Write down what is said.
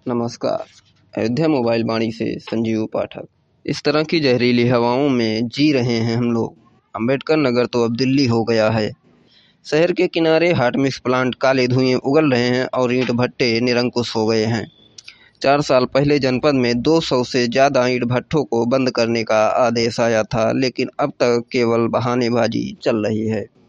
नमस्कार। अयोध्या मोबाइल वाणी से संजीव पाठक। इस तरह की जहरीली हवाओं में जी रहे हैं हम लोग। अंबेडकर नगर तो अब दिल्ली हो गया है। शहर के किनारे हॉट मिक्स प्लांट काले धुएं उगल रहे हैं और ईंट भट्टे निरंकुश हो गए हैं। 4 साल पहले जनपद में 200 से ज़्यादा ईंट भट्टों को बंद करने का आदेश आया था, लेकिन अब तक केवल बहानेबाजी चल रही है।